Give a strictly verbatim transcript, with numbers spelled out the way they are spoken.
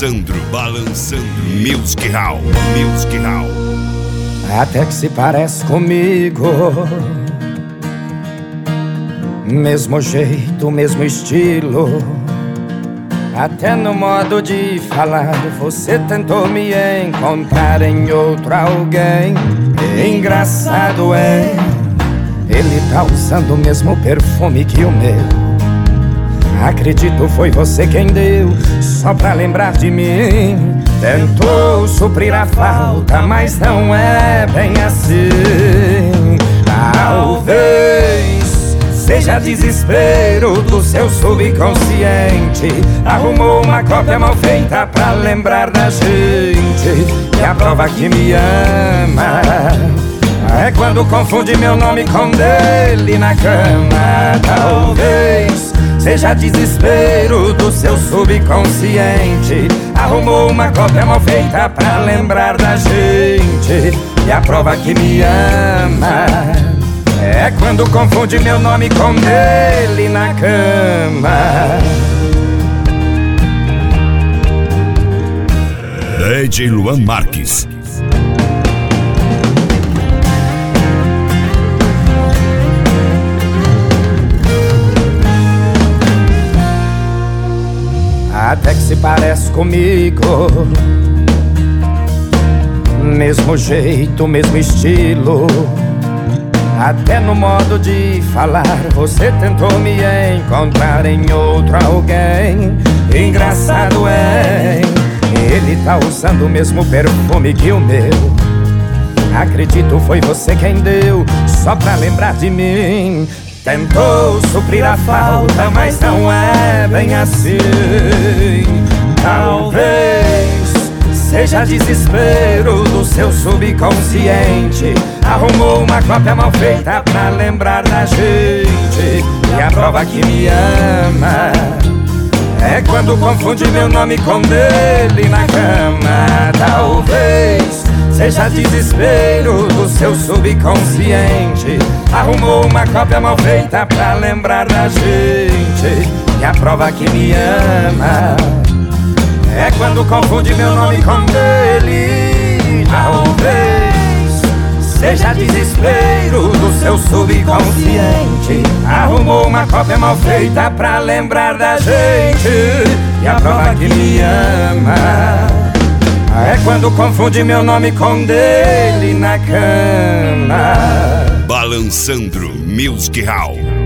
Balançando, balançando, Music Hall, Music Hall. Até que se parece comigo, mesmo jeito, mesmo estilo, até no modo de falar. Você tentou me encontrar em outro alguém. Engraçado é, ele tá usando o mesmo perfume que o meu. Acredito foi você quem deu, só pra lembrar de mim. Tentou suprir a falta, mas não é bem assim. Talvez seja desespero do seu subconsciente. Arrumou uma cópia mal feita pra lembrar da gente. E a prova que me ama é quando confunde meu nome com dele na cama. Talvez seja desespero do seu subconsciente. Arrumou uma cópia mal feita pra lembrar da gente. E a prova que me ama é quando confunde meu nome com dele na cama. D J Luan Marques. Até que se parece comigo, mesmo jeito, mesmo estilo, até no modo de falar. Você tentou me encontrar em outro alguém. Engraçado é, ele tá usando o mesmo perfume que o meu. Acredito foi você quem deu, só pra lembrar de mim. Tentou suprir a falta, mas não é bem assim. Talvez seja desespero do seu subconsciente. Arrumou uma cópia mal feita pra lembrar da gente. E a prova que me ama é quando confunde meu nome com dele na cama. Talvez seja desespero do seu subconsciente. Arrumou uma cópia mal feita pra lembrar da gente. E a prova que me ama é quando confunde meu nome com dele. Talvez seja desespero do seu subconsciente. Arrumou uma cópia mal feita pra lembrar da gente. E a prova que me ama é quando confunde meu nome com dele na cama. Balançando, Music Hall.